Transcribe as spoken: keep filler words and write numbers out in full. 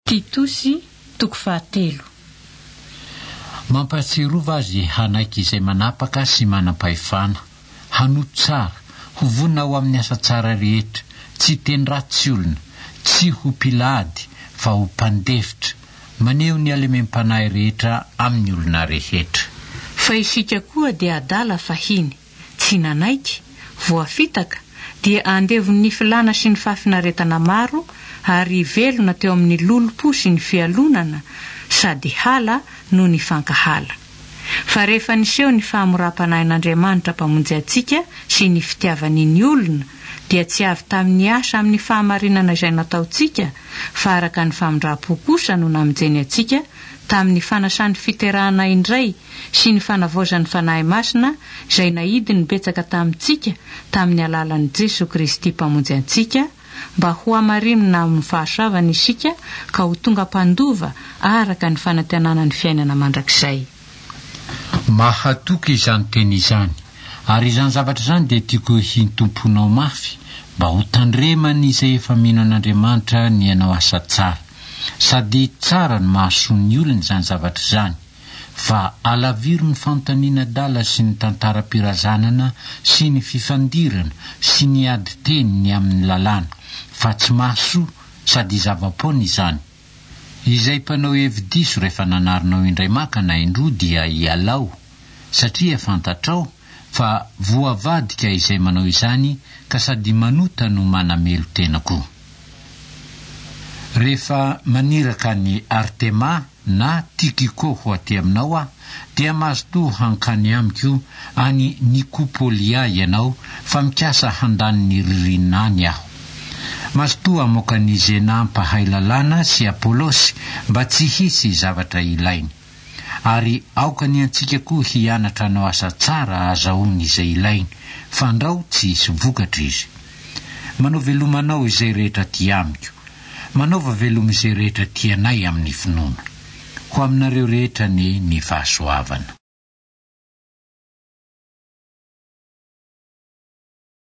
Titosy toko fahatelo. Mampatsiarova azy hanaiky izay manapaka sy manam-pahefana, hanoto tsara, ho vonina ao amin'ny asa tsara rehetra, tsy teny ratsy olona, tsy ho pilady fa ho mpandefitra, maneho ny alemem-panahy rehetra amin'ny olona rehetra. Fa isika koa dia adala fahiny, tsy nanaiky, voafitaka, dia andevon'ny filana sy ny fahafinaretana maro, ary velona teo amin'ny lolompo sy ny fialonana, sady hala no ny fankahala. Fa rehefa niseho ny fahamoram-panahin'Andriamanitra mpamonjy antsika sy ny fitiavany ny olona, dia tsy avy tamin'ny asa amin'ny fahamarinana izay nataontsika, fa araka ny famindram-po kosa no namonjeny antsika tamin'ny fanasan'ny fiterahana indray sy ny fanavaozan'ny fanahy masina izay nahidy ny betsaka tamintsika tamin'ny alalan'i Jesu Kristy mpamonjy antsika, mba ho hamarinina amin'ny fahasoavany isika ka ho tonga mpandova araka ny fanantenana ny fiainana mandrakizay. Mahatoky izany teny izany, ary izany zavatra izany dia tiako hintomponao mafy mba ho tandremana izay efa mino an'Andriamanitra ny ianao asa tsara, sady tsara ny mahasoa ny olona izany zavatra izany, fa alaviro ny fanontaniana dala sy ny tantaram-pirazanana sy ny fifandirana sy ny ady teniny amin'ny lalàna, fa tsy mahasoa sady zava-pony izany. Izay mpanao hevi-diso rehefa nanarinao indray maka na indroa dia ialao, satria fantatrao fa voavadika izay manao izany ka sady manota no manamelo tena koa. Rehefa maniraka ny Artema na Tikiko ho aty aminao ah, dia mazotoa hankany amiko any Nikopolia ianao fa mikasa handany ny ririnany aho. Mazotoa amoaka ny Zena mpahay lalàna sy Apolosy mba tsy hisy zavatra ilainy, ary aoka ny antsika koa hianatra anao asa tsara azahoany izay ilainy, fa ndrao tsy hisy vokatra izy. Manao velomanao izay rehetra ty amiko, manaova veloma izay rehetra tianay amin'ny finoana, ho aminareo rehetra ny ny fahasoavana.